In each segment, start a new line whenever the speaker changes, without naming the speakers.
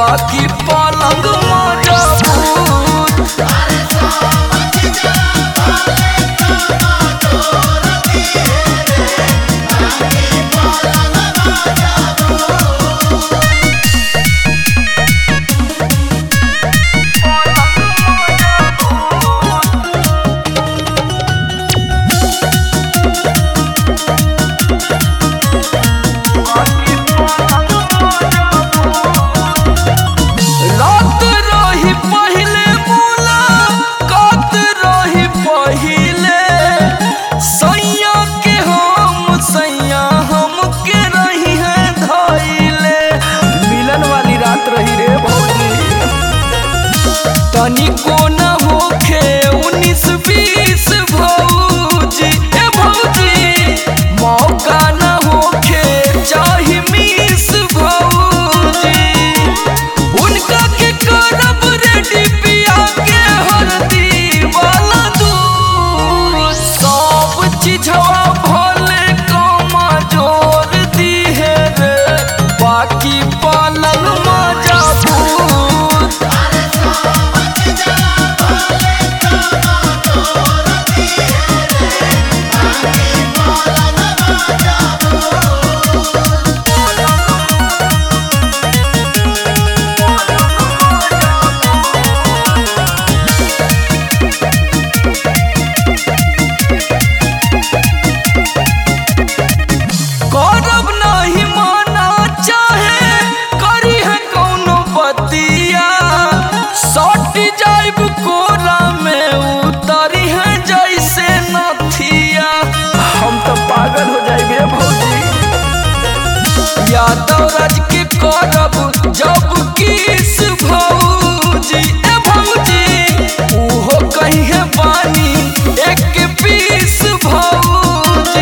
बाकी पलंग मजबूत। तनिको न होखे 19-20 भौजी ए भौजी, मौका न होखे चाहे मिस भौजी। उनका के करब रेडी पिया के हरदी वाला दूध, सब चीजवा भले कमा जोर दी है रे, बाकी पलंग मजबूत। करब नहीं माना चाहे करी है कौनो बतिया, सट जाइब कोरा में उतरी है जैसे नथिया। हम तो पागल हो जाइबे भौजी, यादव राज के करब जब किस भौजी ए भौजी, उहो कहीं है पानी एक पीस भौजी।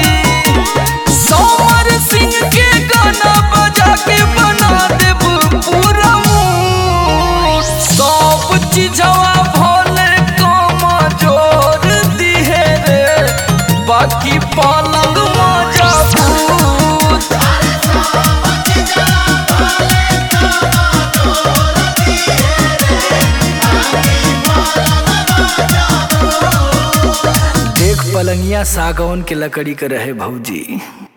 के गाना बजा के बना देब पूरा मूड, सब चीजवा भोले कमा जोर दी है रे, बाकी पलंग मजबूत। देख पलंगिया सागौन के लकड़ी के रहे भौजी।